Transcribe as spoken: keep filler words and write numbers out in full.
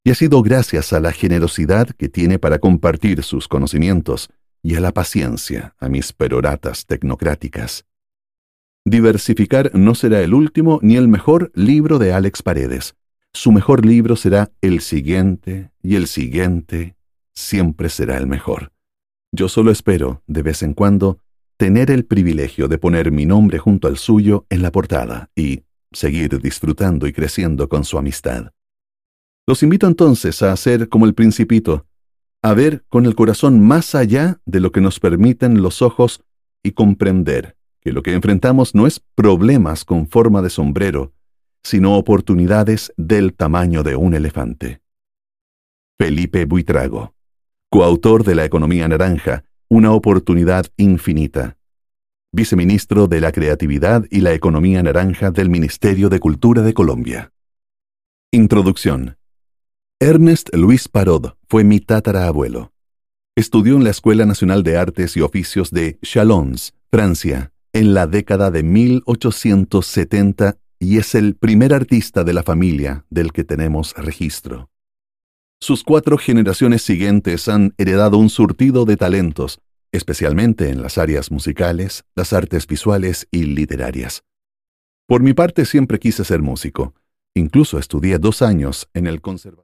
Y ha sido gracias a la generosidad que tiene para compartir sus conocimientos y a la paciencia a mis peroratas tecnocráticas. Diversificar no será el último ni el mejor libro de Alex Paredes. Su mejor libro será el siguiente y el siguiente siempre será el mejor. Yo solo espero, de vez en cuando, tener el privilegio de poner mi nombre junto al suyo en la portada y seguir disfrutando y creciendo con su amistad. Los invito entonces a hacer como el Principito, a ver con el corazón más allá de lo que nos permiten los ojos y comprender que lo que enfrentamos no es problemas con forma de sombrero, sino oportunidades del tamaño de un elefante. Felipe Buitrago, coautor de La Economía Naranja, una oportunidad infinita. Viceministro de la Creatividad y la Economía Naranja del Ministerio de Cultura de Colombia. Introducción. Ernest Luis Parot fue mi tatarabuelo. Estudió en la Escuela Nacional de Artes y Oficios de Chalons, Francia, en la década de mil ochocientos setenta y es el primer artista de la familia del que tenemos registro. Sus cuatro generaciones siguientes han heredado un surtido de talentos, especialmente en las áreas musicales, las artes visuales y literarias. Por mi parte siempre quise ser músico. Incluso estudié dos años en el conservatorio.